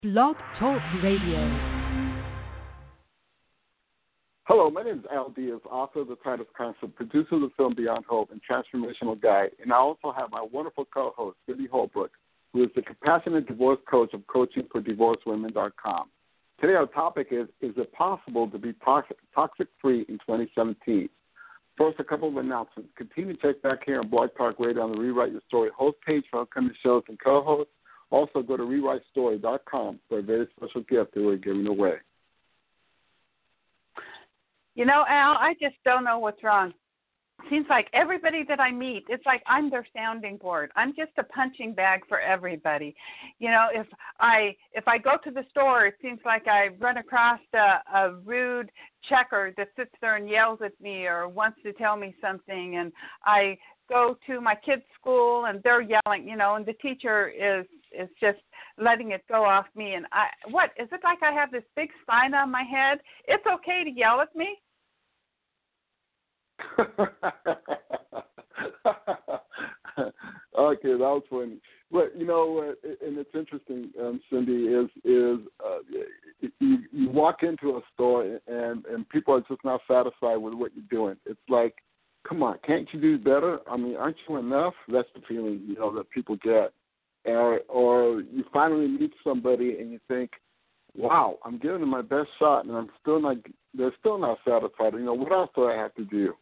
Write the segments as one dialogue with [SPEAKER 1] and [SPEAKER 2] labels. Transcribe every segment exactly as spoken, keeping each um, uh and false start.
[SPEAKER 1] Blog Talk Radio.
[SPEAKER 2] Hello, my name is Al Diaz, author of The Titus Concept, producer of the film Beyond Hope, and transformational guide. And I also have my wonderful co-host, Cindy Holbrook, who is the compassionate divorce coach of coaching for divorced women dot com. Today our topic is, is it possible to be toxic, toxic-free in twenty seventeen? First, a couple of announcements. Continue to check back here on Blog Talk Radio on the Rewrite Your Story host page for upcoming shows and co-hosts. Also, go to rewrite story dot com for a very special gift that we're giving away.
[SPEAKER 3] You know, Al, I just don't know what's wrong. Seems like everybody that I meet, it's like I'm their sounding board. I'm just a punching bag for everybody. You know, if I if I go to the store, it seems like I run across a, a rude checker that sits there and yells at me or wants to tell me something, and I go to my kids' school and they're yelling, you know, and the teacher is is just letting it go off me. And I, what, is it like I have this big sign on my head? It's okay to yell at me?
[SPEAKER 2] Okay, that was funny. But you know, uh, and it's interesting, um, Cindy, is is uh, you, you walk into a store and and people are just not satisfied with what you're doing. It's like, come on, can't you do better? I mean, aren't you enough? That's the feeling, you know, that people get. Or, or you finally meet somebody and you think, wow, I'm giving them my best shot, and I'm still not. They're still not satisfied. You know, what else do I have to do?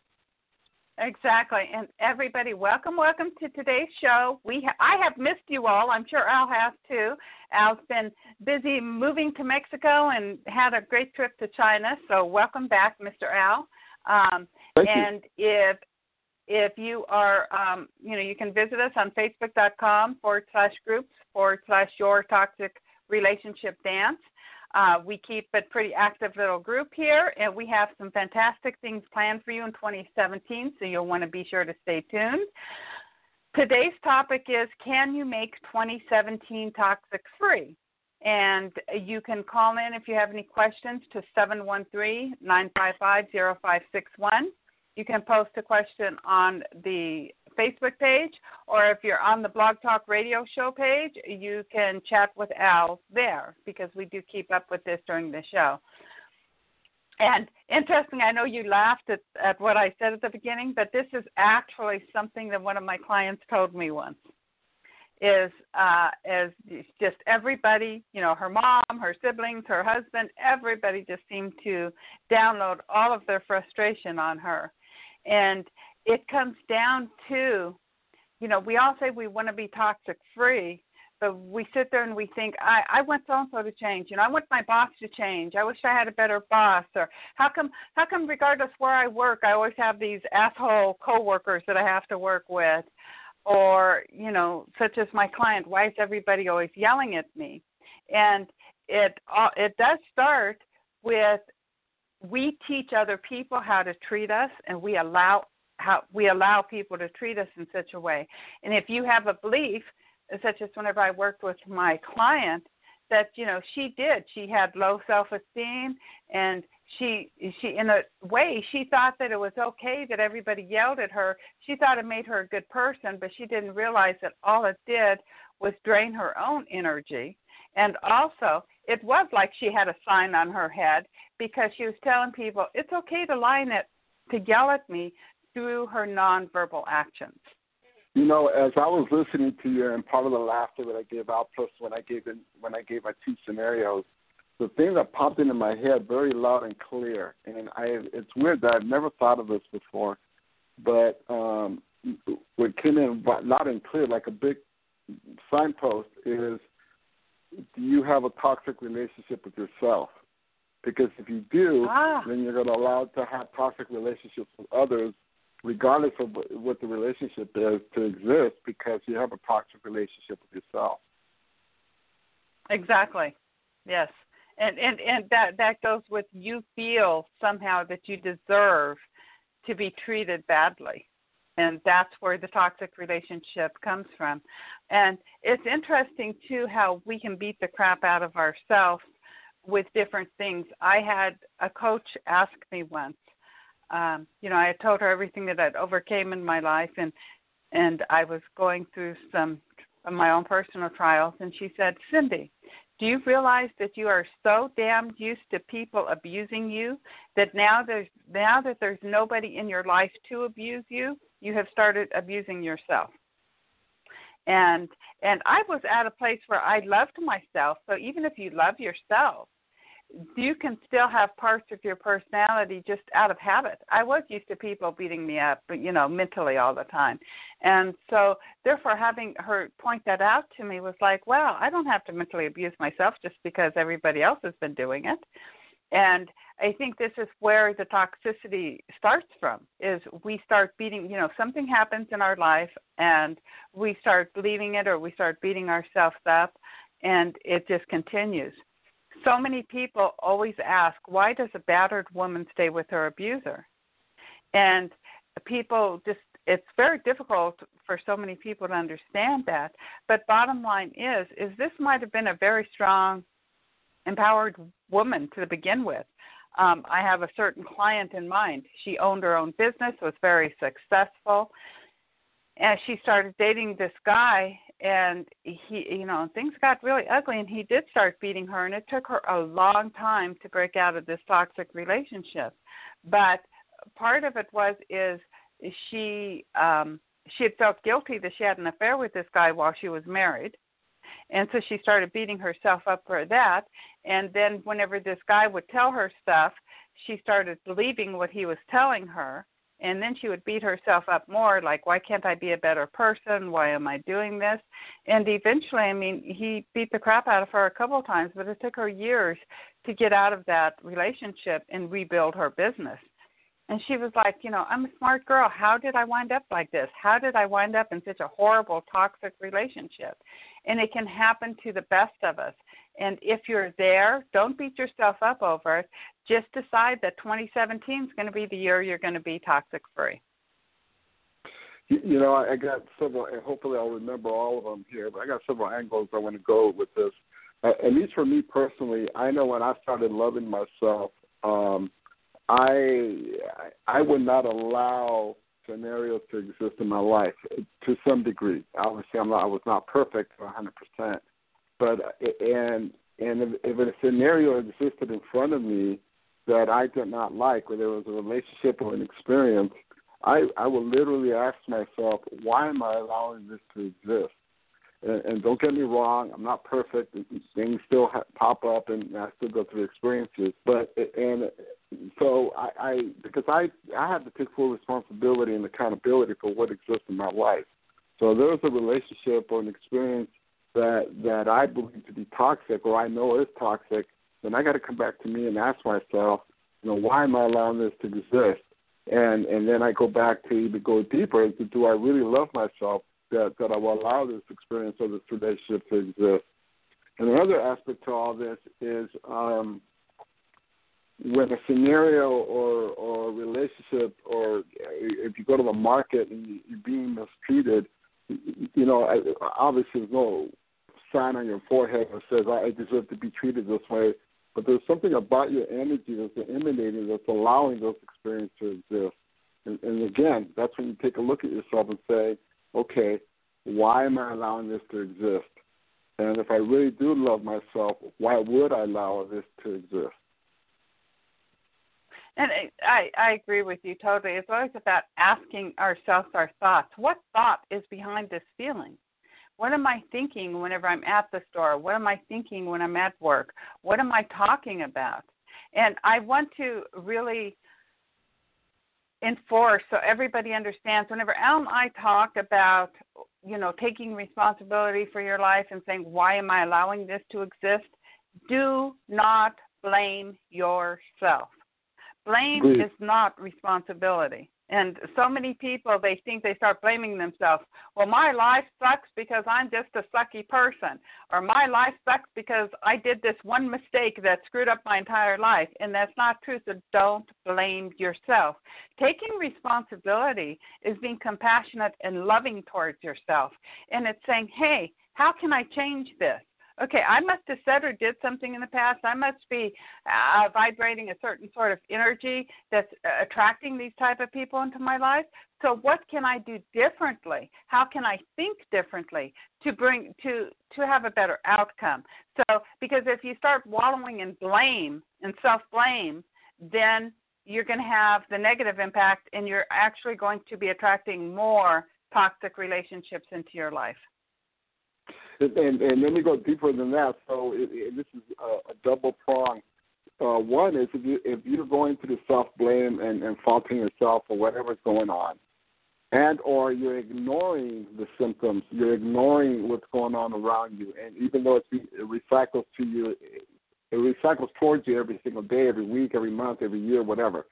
[SPEAKER 3] Exactly. And everybody, welcome, welcome to today's show. We ha- I have missed you all. I'm sure Al has too. Al's been busy moving to Mexico and had a great trip to China. So welcome back, Mister Al. Um,
[SPEAKER 2] Thank
[SPEAKER 3] and
[SPEAKER 2] you.
[SPEAKER 3] if if you are, um, you know, you can visit us on facebook.com forward slash groups forward slash your toxic relationship dance. Uh, we keep a pretty active little group here, and we have some fantastic things planned for you in twenty seventeen, so you'll want to be sure to stay tuned. Today's topic is, can you make twenty seventeen toxic-free? And you can call in if you have any questions to seven one three, nine five five, zero five six one. You can post a question on the Facebook page, or if you're on the Blog Talk Radio show page, you can chat with Al there, because we do keep up with this during the show. And interesting, I know you laughed at, at what I said at the beginning, but this is actually something that one of my clients told me once. Is uh, is just everybody, you know, her mom, her siblings, her husband, everybody just seemed to download all of their frustration on her. And it comes down to, you know, we all say we want to be toxic-free, but we sit there and we think, I, I want so-and-so to change. You know, I want my boss to change. I wish I had a better boss. Or how come, how come regardless where I work, I always have these asshole coworkers that I have to work with? Or, you know, such as my client, why is everybody always yelling at me? And it uh, it does start with, we teach other people how to treat us, and we allow how we allow people to treat us in such a way. And if you have a belief, such as whenever I worked with my client, that, you know, she did, she had low self-esteem, and she, she in a way, she thought that it was okay that everybody yelled at her. She thought it made her a good person, but she didn't realize that all it did was drain her own energy. And also, it was like she had a sign on her head, because she was telling people, it's okay to line it, to yell at me through her nonverbal actions.
[SPEAKER 2] You know, as I was listening to you, and part of the laughter that I gave out, plus when I gave in, when I gave my two scenarios, the thing that popped into my head very loud and clear, and I, it's weird that I've never thought of this before, but um, what came in loud and clear, like a big signpost, is, do you have a toxic relationship with yourself? Because if you do,
[SPEAKER 3] ah.
[SPEAKER 2] then you're going to allow to have toxic relationships with others, regardless of what the relationship is, to exist, because you have a toxic relationship with yourself.
[SPEAKER 3] Exactly. Yes. And and, and that, that goes with, you feel somehow that you deserve to be treated badly. And that's where the toxic relationship comes from. And it's interesting, too, how we can beat the crap out of ourselves with different things. I had a coach ask me once, um, you know, I had told her everything that I'd overcame in my life, and and I was going through some of my own personal trials, and she said, Cindy, Do you realize that you are so damn used to people abusing you that now there's now that there's nobody in your life to abuse you, you have started abusing yourself? And and I was at a place where I loved myself. So even if you love yourself, you can still have parts of your personality just out of habit. I was used to people beating me up, you know, mentally all the time. And so, therefore, having her point that out to me was like, well, I don't have to mentally abuse myself just because everybody else has been doing it. And I think this is where the toxicity starts from, is we start beating, you know, something happens in our life and we start believing it or we start beating ourselves up, and it just continues. So many people always ask, why does a battered woman stay with her abuser? And people just, it's very difficult for so many people to understand that. But bottom line is, is this might have been a very strong, empowered woman to begin with. Um, I have a certain client in mind. She owned her own business, was very successful. And she started dating this guy, and he, you know, things got really ugly, and he did start beating her, and it took her a long time to break out of this toxic relationship. But part of it was is she um, she had felt guilty that she had an affair with this guy while she was married, and so she started beating herself up for that. And then whenever this guy would tell her stuff, she started believing what he was telling her. And then she would beat herself up more, like, why can't I be a better person? Why am I doing this? And eventually, I mean, he beat the crap out of her a couple of times, but it took her years to get out of that relationship and rebuild her business. And she was like, you know, I'm a smart girl. How did I wind up like this? How did I wind up in such a horrible, toxic relationship? And it can happen to the best of us. And if you're there, don't beat yourself up over it. Just decide that twenty seventeen is going to be the year you're going to be toxic free.
[SPEAKER 2] You, you know, I got several, and hopefully I'll remember all of them here, but I got several angles I want to go with this. Uh, at least for me personally, I know when I started loving myself, um, I I would not allow scenarios to exist in my life to some degree. Obviously, I'm not, I was not perfect one hundred percent, but and and if, if a scenario existed in front of me that I did not like, where there was a relationship or an experience, I, I would literally ask myself, why am I allowing this to exist? And, and don't get me wrong, I'm not perfect. Things still ha- pop up, and I still go through experiences. But and so I, I because I I have to take full responsibility and accountability for what exists in my life. So if there's a relationship or an experience that that I believe to be toxic, or I know is toxic, then I got to come back to me and ask myself, you know, why am I allowing this to exist? And and then I go back to even go deeper. Do I really love myself that, that I will allow this experience or this relationship to exist? And another aspect to all this is um, when a scenario or or relationship, or if you go to the market and you're being mistreated, you know, obviously there's no sign on your forehead that says, I deserve to be treated this way. But there's something about your energy that's emanating that's allowing those experiences to exist. And, and again, that's when you take a look at yourself and say, okay, why am I allowing this to exist? And if I really do love myself, why would I allow this to exist?
[SPEAKER 3] And I, I agree with you totally. It's always about asking ourselves our thoughts. What thought is behind this feeling? What am I thinking whenever I'm at the store? What am I thinking when I'm at work? What am I talking about? And I want to really enforce so everybody understands, whenever Al and I talk about, you know, taking responsibility for your life and saying, why am I allowing this to exist? Do not blame yourself. Blame
[SPEAKER 2] Please.
[SPEAKER 3] is not responsibility. And so many people, they think they start blaming themselves. Well, my life sucks because I'm just a sucky person. Or my life sucks because I did this one mistake that screwed up my entire life. And that's not true, so don't blame yourself. Taking responsibility is being compassionate and loving towards yourself. And it's saying, hey, how can I change this? okay, I must have said or did something in the past. I must be uh, vibrating a certain sort of energy that's uh, attracting these type of people into my life. So what can I do differently? How can I think differently to bring to to have a better outcome? So because if you start wallowing in blame and self-blame, then you're going to have the negative impact, and you're actually going to be attracting more toxic relationships into your life.
[SPEAKER 2] And, and, and let me go deeper than that. So it, it, this is a, a double prong. Uh, one is if, you, if you're going through the self-blame and, and faulting yourself for whatever's going on, and or you're ignoring the symptoms, you're ignoring what's going on around you, and even though it, it recycles to you, it, it recycles towards you every single day, every week, every month, every year, whatever.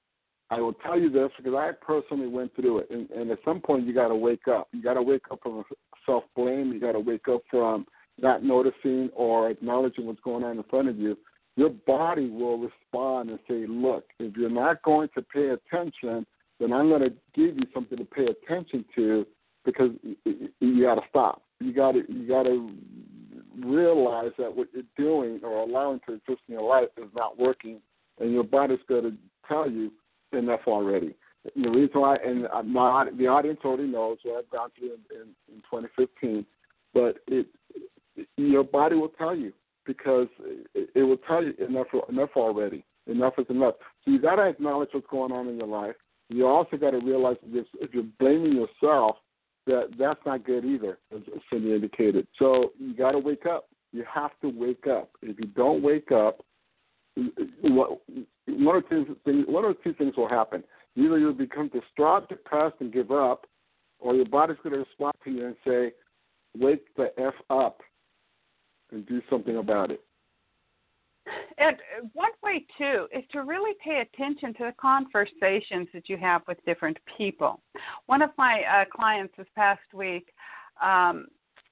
[SPEAKER 2] I will tell you this because I personally went through it, and, and at some point you got to wake up. You got to wake up from self-blame. You got to wake up from not noticing or acknowledging what's going on in front of you. Your body will respond and say, look, if you're not going to pay attention, then I'm going to give you something to pay attention to, because you got to stop. You got to you got to realize that what you're doing or allowing to exist in your life is not working, and your body's going to tell you enough already. The reason why, and my, the audience already knows what I've gone through in, in, in twenty fifteen, but it, it, your body will tell you, because it, it will tell you enough enough already. Enough is enough. So you got to acknowledge what's going on in your life. You also got to realize that if, if you're blaming yourself, that that's not good either, as Cindy indicated. So you got to wake up. You have to wake up. If you don't wake up, what, one or two things, one or two things will happen. Either you'll become distraught, depressed, and give up, or your body's going to respond to you and say, wake the F up and do something about it.
[SPEAKER 3] And one way, too, is to really pay attention to the conversations that you have with different people. One of my uh, clients this past week, um,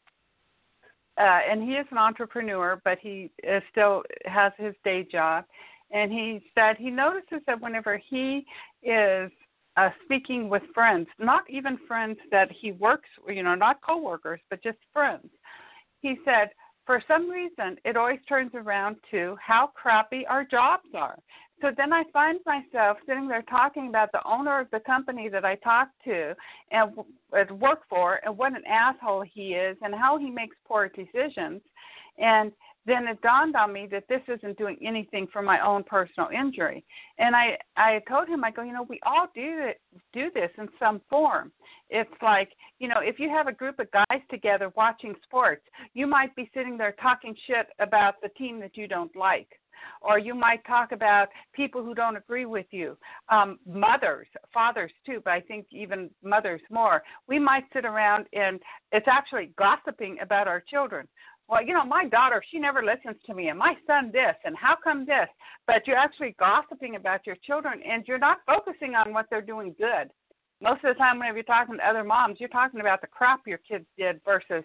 [SPEAKER 3] uh, and he is an entrepreneur, but he is still has his day job, and he said he notices that whenever he is uh, speaking with friends, not even friends that he works, you know, not coworkers, but just friends, he said, for some reason, it always turns around to how crappy our jobs are. So then I find myself sitting there talking about the owner of the company that I talk to and work for, and what an asshole he is and how he makes poor decisions. And then it dawned on me that this isn't doing anything for my own personal injury. And I, I told him, I go, you know, we all do it, do this in some form. It's like, you know, if you have a group of guys together watching sports, you might be sitting there talking shit about the team that you don't like. Or you might talk about people who don't agree with you. Um, mothers, fathers too, but I think even mothers more. We might sit around and it's actually gossiping about our children. Well, you know, my daughter, she never listens to me, and my son this, and how come this? But you're actually gossiping about your children, and you're not focusing on what they're doing good. Most of the time whenever you're talking to other moms, you're talking about the crap your kids did versus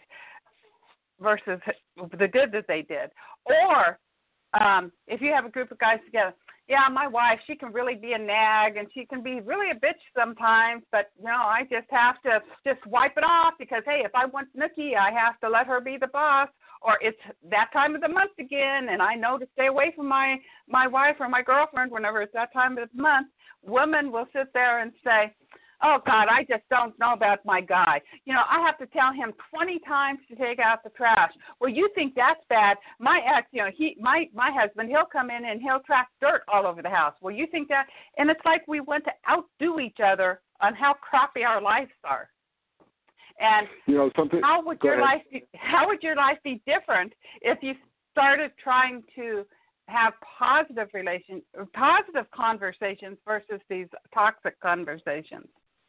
[SPEAKER 3] versus the good that they did. Or um, if you have a group of guys together, yeah, my wife, she can really be a nag, and she can be really a bitch sometimes, but, you know, I just have to just wipe it off because, hey, if I want Nookie, I have to let her be the boss. Or it's that time of the month again, and I know to stay away from my, my wife or my girlfriend whenever it's that time of the month. Women will sit there and say, oh, God, I just don't know about my guy. You know, I have to tell him twenty times to take out the trash. Well, you think that's bad. My ex, you know, he, my, my husband, he'll come in and he'll track dirt all over the house. Well, you think that? And it's like we want to outdo each other on how crappy our lives are. And
[SPEAKER 2] you know, something,
[SPEAKER 3] how would your
[SPEAKER 2] ahead.
[SPEAKER 3] life be, how would your life be different if you started trying to have positive relation, positive conversations versus these toxic conversations?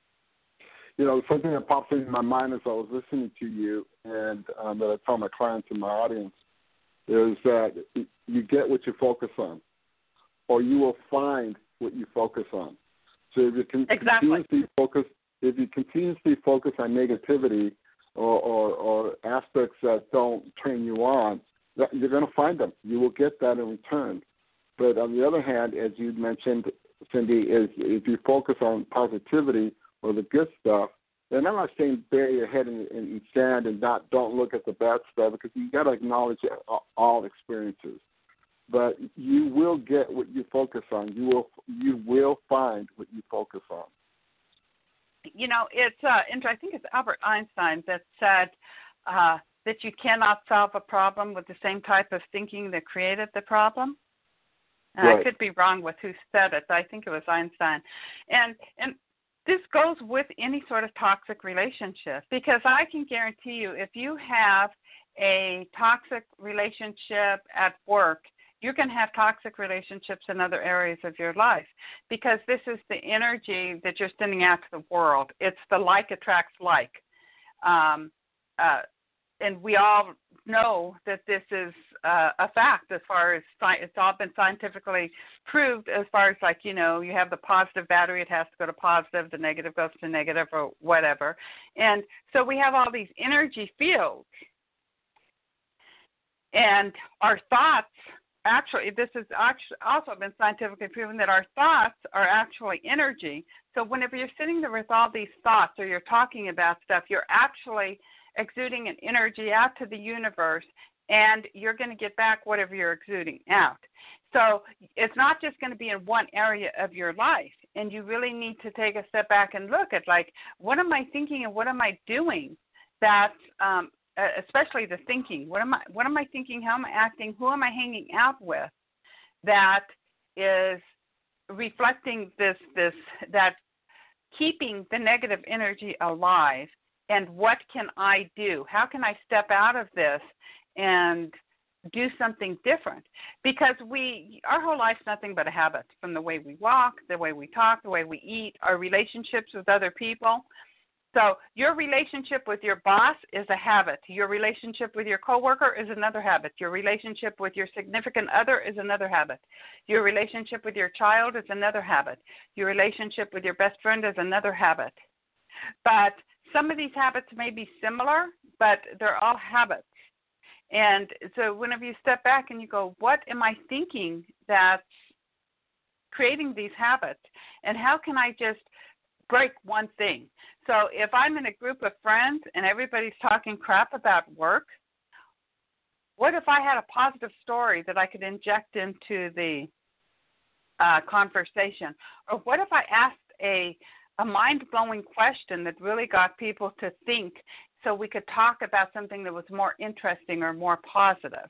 [SPEAKER 2] You know, something that pops into my mind as I was listening to you, and um, that I tell my clients and my audience, is that you get what you focus on, or you will find what you focus on. So if you can
[SPEAKER 3] exactly.
[SPEAKER 2] continuously focus, if you continuously focus on negativity or, or, or aspects that don't turn you on, you're going to find them. You will get that in return. But on the other hand, as you mentioned, Cindy, is if you focus on positivity or the good stuff, And I'm not saying bury your head in, in sand and not don't look at the bad stuff, because you got to acknowledge all experiences. But you will get what you focus on. You will you will find what you focus on.
[SPEAKER 3] You know, it's uh, I think it's Albert Einstein that said uh, that you cannot solve a problem with the same type of thinking that created the problem. And
[SPEAKER 2] right.
[SPEAKER 3] I could be wrong with who said it, but I think it was Einstein. And and this goes with any sort of toxic relationship, because I can guarantee you, if you have a toxic relationship at work, you're going to have toxic relationships in other areas of your life, because this is the energy that you're sending out to the world. It's the like attracts like. Um, uh, and we all know that this is uh, a fact as far as sci- it's all been scientifically proved, as far as, like, you know, you have the positive battery, it has to go to positive, the negative goes to negative, or whatever. And so we have all these energy fields. And our thoughts, actually, this has actually also been scientifically proven that our thoughts are actually energy. So whenever you're sitting there with all these thoughts, or you're talking about stuff, you're actually exuding an energy out to the universe, and you're going to get back whatever you're exuding out. So it's not just going to be in one area of your life, and you really need to take a step back and look at, like, what am I thinking and what am I doing that, um, especially the thinking, what am I, what am I thinking, how am I acting, who am I hanging out with that is reflecting this, this, that keeping the negative energy alive. And what can I do? How can I step out of this and do something different? Because we, our whole life's nothing but a habit, from the way we walk, the way we talk, the way we eat, our relationships with other people. So your relationship with your boss is a habit. Your relationship with your coworker is another habit. Your relationship with your significant other is another habit. Your relationship with your child is another habit. Your relationship with your best friend is another habit. But some of these habits may be similar, but they're all habits. And so whenever you step back and you go, what am I thinking that's creating these habits? And how can I just break one thing? So if I'm in a group of friends and everybody's talking crap about work, what if I had a positive story that I could inject into the uh, conversation? Or what if I asked a a mind-blowing question that really got people to think, so we could talk about something that was more interesting or more positive?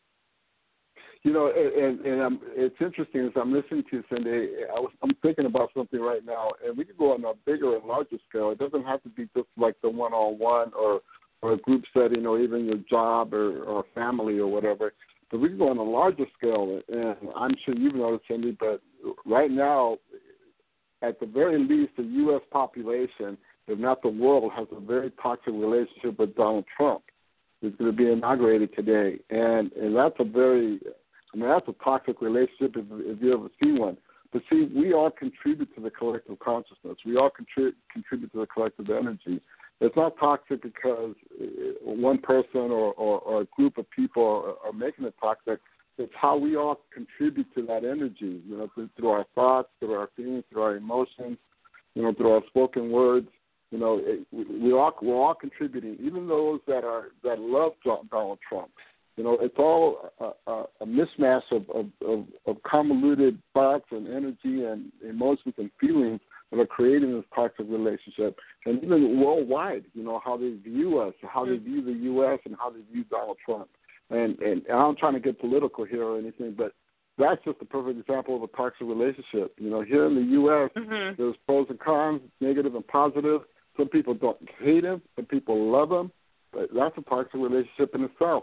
[SPEAKER 2] You know, and, and I'm, it's interesting as I'm listening to you, Cindy, I was, I'm thinking about something right now, and we could go on a bigger and larger scale. It doesn't have to be just like the one-on-one or, or a group setting, or even your job or, or family or whatever. But we can go on a larger scale, and I'm sure you've noticed, Cindy, but right now, at the very least, the U S population, if not the world, has a very toxic relationship with Donald Trump, who's going to be inaugurated today. And and that's a very, I mean, that's a toxic relationship if, if you ever see one. But see, we all contribute to the collective consciousness. We all contribute contribute to the collective energy. It's not toxic because one person or, or, or a group of people are, are making it toxic. It's how we all contribute to that energy, you know, through, through our thoughts, through our feelings, through our emotions, you know, through our spoken words. You know, it, we all we're all contributing, even those that are that love Donald Trump. You know, it's all a, a, a mismatch of, of, of, of convoluted thoughts and energy and emotions and feelings that are creating this toxic relationship. And even worldwide, you know, how they view us, how they view the U S and how they view Donald Trump. And, and I'm not trying to get political here or anything, but that's just a perfect example of a toxic relationship. You know, here in the U S, mm-hmm. there's pros and cons, negative and positive. Some people don't hate him, some people love him, but that's a toxic relationship in itself.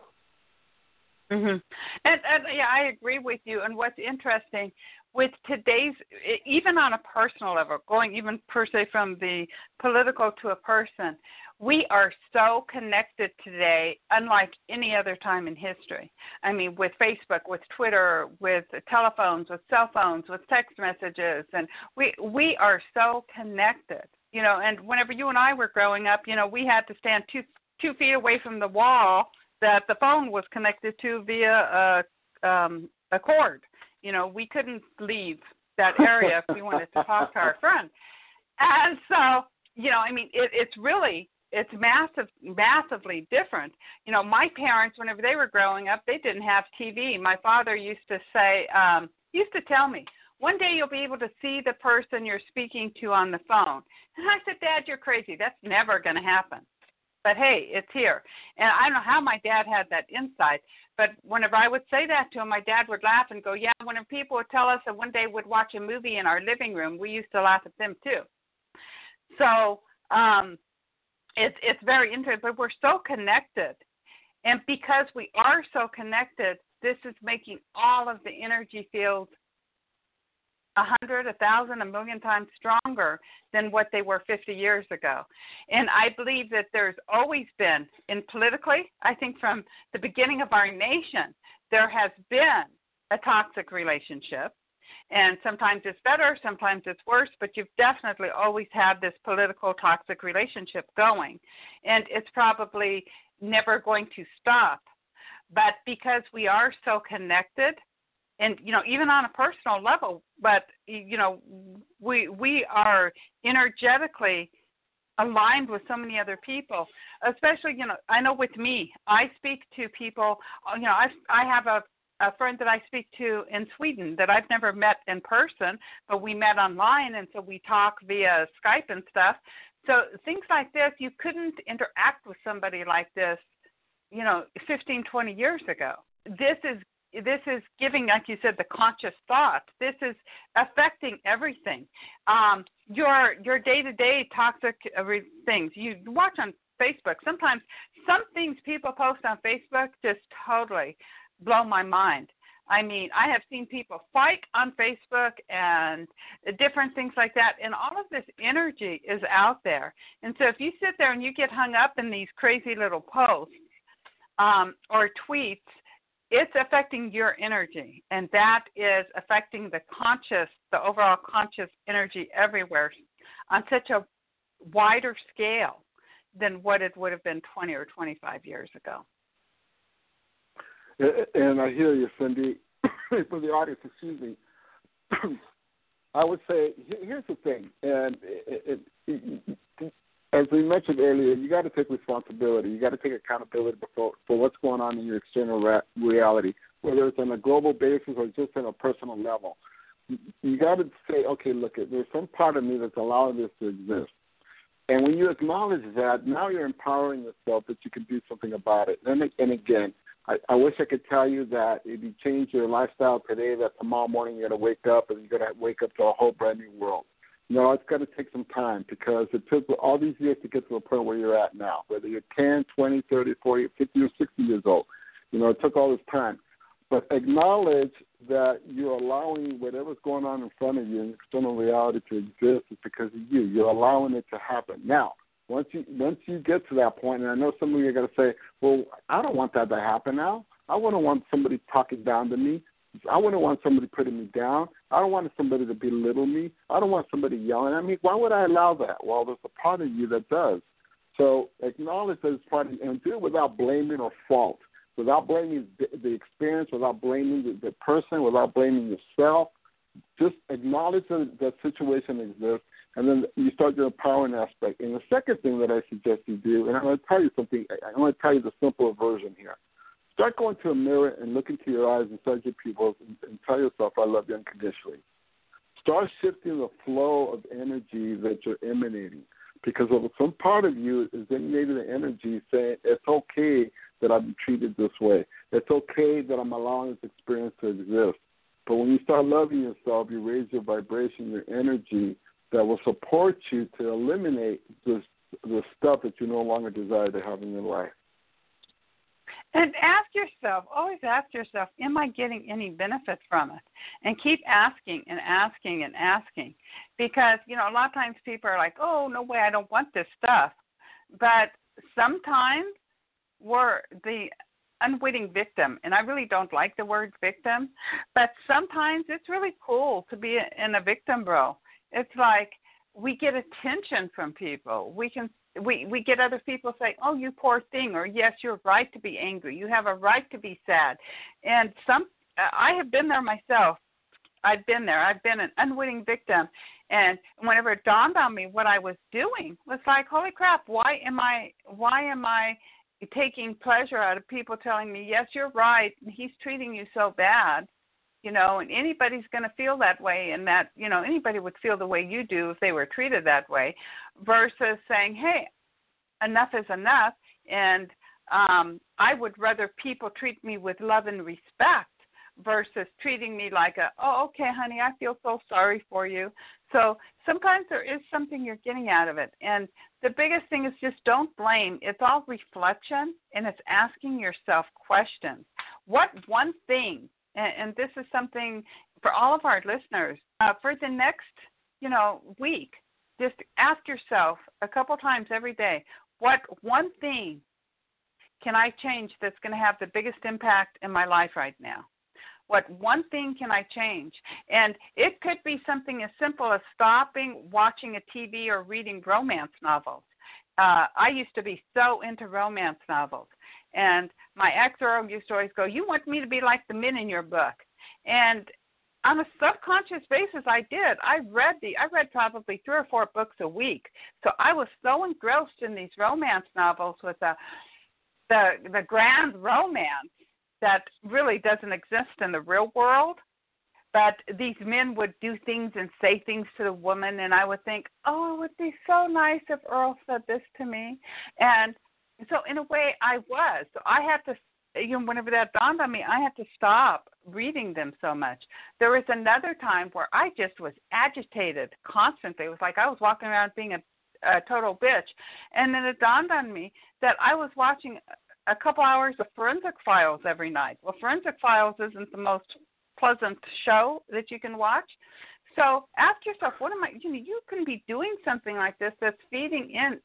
[SPEAKER 3] Mm-hmm. And, and yeah, I agree with you. And what's interesting with today's, even on a personal level, going even per se from the political to a person, we are so connected today, unlike any other time in history. I mean, with Facebook, with Twitter, with telephones, with cell phones, with text messages, and we we are so connected. You know, and whenever you and I were growing up, you know, we had to stand two two feet away from the wall that the phone was connected to via a um, a cord. You know, we couldn't leave that area if we wanted to talk to our friend. And so, you know, I mean, it, it's really, it's massive, massively different. You know, my parents, whenever they were growing up, they didn't have T V. My father used to say, um, used to tell me, one day you'll be able to see the person you're speaking to on the phone. And I said, Dad, you're crazy. That's never going to happen. But, hey, it's here. And I don't know how my dad had that insight, but whenever I would say that to him, my dad would laugh and go, yeah, when people would tell us that one day we'd watch a movie in our living room, we used to laugh at them too. So um, it's, it's very interesting, but we're so connected. And because we are so connected, this is making all of the energy fields a hundred, a thousand, a million times stronger than what they were fifty years ago. And I believe that there's always been, in politically, I think from the beginning of our nation, there has been a toxic relationship. And sometimes it's better, sometimes it's worse, but you've definitely always had this political toxic relationship going. And it's probably never going to stop. But because we are so connected, and, you know, even on a personal level, but, you know, we we are energetically aligned with so many other people, especially, you know, I know with me, I speak to people, you know, I, I have a, a friend that I speak to in Sweden that I've never met in person, but we met online, and so we talk via Skype and stuff. So things like this, you couldn't interact with somebody like this, you know, fifteen, twenty years ago. This is This is giving, like you said, the conscious thought. This is affecting everything. Um, your your day-to-day toxic things. You watch on Facebook. Sometimes some things people post on Facebook just totally blow my mind. I mean, I have seen people fight on Facebook and different things like that, and all of this energy is out there. And so if you sit there and you get hung up in these crazy little posts um, or tweets, it's affecting your energy, and that is affecting the conscious, the overall conscious energy everywhere on such a wider scale than what it would have been twenty or twenty-five years ago.
[SPEAKER 2] And I hear you, Cindy. For the audience, excuse me, I would say here's the thing, and it, it, it, as we mentioned earlier, you got to take responsibility. You got to take accountability for, for what's going on in your external ra- reality, whether it's on a global basis or just on a personal level. You, you got to say, okay, look, there's some part of me that's allowing this to exist. And when you acknowledge that, now you're empowering yourself that you can do something about it. And, and again, I, I wish I could tell you that if you change your lifestyle today, that tomorrow morning you're going to wake up and you're going to wake up to a whole brand new world. No, it's going to take some time because it took all these years to get to the point where you're at now, whether you're ten, twenty, thirty, forty, fifty, or sixty years old. You know, it took all this time. But acknowledge that you're allowing whatever's going on in front of you in external reality to exist is because of you. You're allowing it to happen. Now, once you once you get to that point, and I know some of you are going to say, well, I don't want that to happen now. I wouldn't want somebody talking down to me. I wouldn't want somebody putting me down. I don't want somebody to belittle me. I don't want somebody yelling at me. Why would I allow that? Well, there's a part of you that does. So acknowledge that it's part of you and do it without blaming or fault, without blaming the, the experience, without blaming the, the person, without blaming yourself. Just acknowledge that that situation exists, and then you start your empowering aspect. And the second thing that I suggest you do, and I'm going to tell you something, I'm going to tell you the simpler version here. Start going to a mirror and look into your eyes inside your pupils and, and tell yourself, I love you unconditionally. Start shifting the flow of energy that you're emanating because some part of you is emanating the energy saying, it's okay that I'm treated this way. It's okay that I'm allowing this experience to exist. But when you start loving yourself, you raise your vibration, your energy that will support you to eliminate this, the stuff that you no longer desire to have in your life.
[SPEAKER 3] And ask yourself, always ask yourself, am I getting any benefit from it? And keep asking and asking and asking. Because, you know, a lot of times people are like, oh, no way, I don't want this stuff. But sometimes we're the unwitting victim. And I really don't like the word victim. But sometimes it's really cool to be in a victim role. It's like we get attention from people. We can We we get other people say, oh, you poor thing, or yes, you're right to be angry. You have a right to be sad. And some, I have been there myself. I've been there. I've been an unwitting victim. And whenever it dawned on me what I was doing, was like, holy crap, why am I why am I taking pleasure out of people telling me, yes, you're right, he's treating you so bad, you know, and anybody's going to feel that way, and that, you know, anybody would feel the way you do if they were treated that way, versus saying, hey, enough is enough, and um, I would rather people treat me with love and respect versus treating me like a, oh, okay, honey, I feel so sorry for you. So sometimes there is something you're getting out of it. And the biggest thing is just don't blame. It's all reflection, and it's asking yourself questions. What one thing, and, and this is something for all of our listeners, uh, for the next, you know, week, just ask yourself a couple times every day, what one thing can I change that's going to have the biggest impact in my life right now? What one thing can I change? And it could be something as simple as stopping watching a T V or reading romance novels. Uh, I used to be so into romance novels. And my ex-Earl used to always go, you want me to be like the men in your book. And on a subconscious basis, I did. I read the. I read probably three or four books a week. So I was so engrossed in these romance novels with the the, the grand romance that really doesn't exist in the real world. But these men would do things and say things to the woman, and I would think, oh, it would be so nice if Earl said this to me. And so in a way, I was. So I had to, you know, whenever that dawned on me, I had to stop reading them so much. There was another time where I just was agitated constantly. It was like I was walking around being a, a total bitch. And then it dawned on me that I was watching a couple hours of Forensic Files every night. Well, Forensic Files isn't the most pleasant show that you can watch. So ask yourself, what am I, you know, you can be doing something like this that's feeding in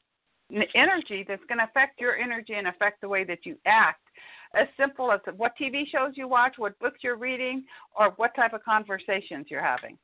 [SPEAKER 3] energy that's going to affect your energy and affect the way that you act. As simple as what T V shows you watch, what books you're reading, or what type of conversations you're having.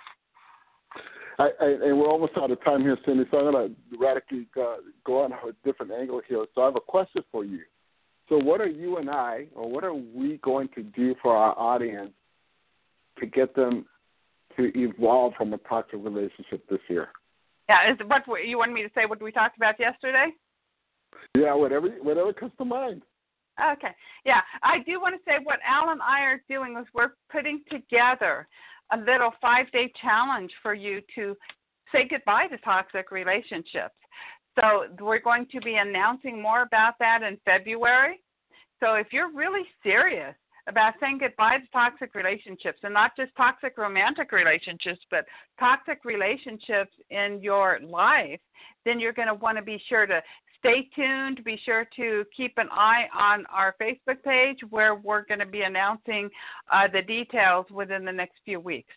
[SPEAKER 2] I, I, and we're almost out of time here, Cindy, so I'm going to radically uh, go on a different angle here. So I have a question for you. So what are you and I, or what are we going to do for our audience to get them to evolve from a toxic relationship this year?
[SPEAKER 3] Yeah, is what you want me to say what we talked about yesterday?
[SPEAKER 2] Yeah, whatever whatever comes to mind.
[SPEAKER 3] Okay. Yeah, I do want to say what Al and I are doing is we're putting together a little five-day challenge for you to say goodbye to toxic relationships. So we're going to be announcing more about that in February. So if you're really serious about saying goodbye to toxic relationships, and not just toxic romantic relationships, but toxic relationships in your life, then you're going to want to be sure to stay tuned. Be sure to keep an eye on our Facebook page where we're going to be announcing uh, the details within the next few weeks.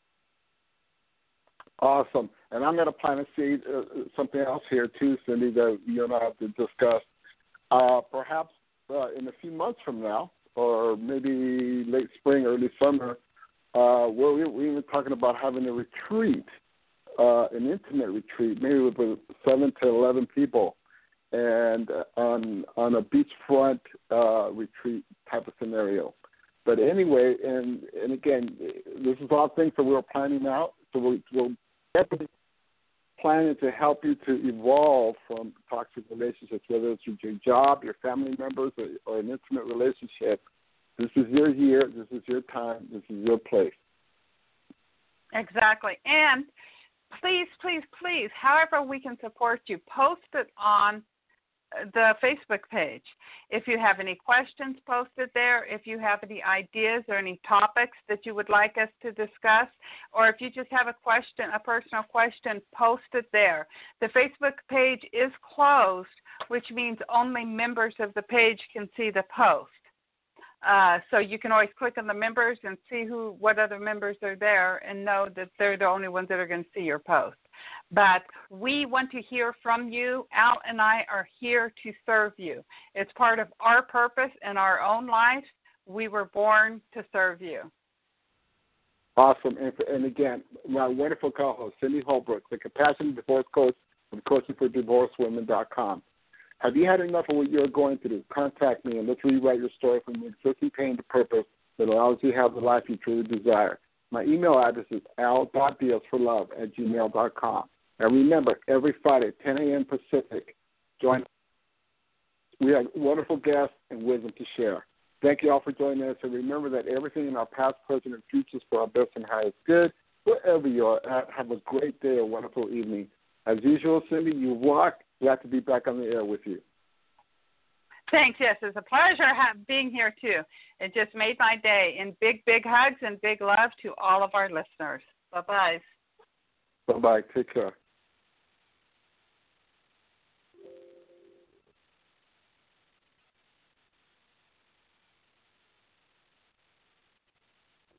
[SPEAKER 2] Awesome. And I'm going to plant a seed, uh, something else here too, Cindy, that you and I have to discuss. Uh, perhaps uh, in a few months from now, or maybe late spring, early summer, uh, where we, we were talking about having a retreat, uh, an intimate retreat, maybe with, with seven to eleven people, and uh, on on a beachfront uh, retreat type of scenario. But anyway, and and again, this is all things that we were planning out. So we'll, we'll definitely planning to help you to evolve from toxic relationships, whether it's with your job, your family members, or, or an intimate relationship. This is your year. This is your time. This is your place.
[SPEAKER 3] Exactly. And please, please, please, however we can support you, post it on the Facebook page. If you have any questions, post it there. If you have any ideas or any topics that you would like us to discuss, or if you just have a question, a personal question, post it there. The Facebook page is closed, which means only members of the page can see the post. Uh, so you can always click on the members and see who, what other members are there, and know that they're the only ones that are going to see your post. But we want to hear from you. Al and I are here to serve you. It's part of our purpose in our own life. We were born to serve you.
[SPEAKER 2] Awesome. And, and again, my wonderful co-host, Cindy Holbrook, the Compassionate Divorce Coach from coaching for divorced women dot com. Have you had enough of what you're going through? Contact me, and let's rewrite your story from existing pain to purpose that allows you to have the life you truly desire. My email address is al dot diaz for love at gmail dot com. And remember, every Friday, ten a.m. Pacific, join us. We have wonderful guests and wisdom to share. Thank you all for joining us. And remember that everything in our past, present, and future is for our best and highest good. Wherever you are at, have a great day or wonderful evening. As usual, Cindy, you rock. Glad to be back on the air with you.
[SPEAKER 3] Thanks. Yes, it's a pleasure have, being here, too. It just made my day. And big, big hugs and big love to all of our listeners. Bye-bye.
[SPEAKER 2] Bye-bye. Take care.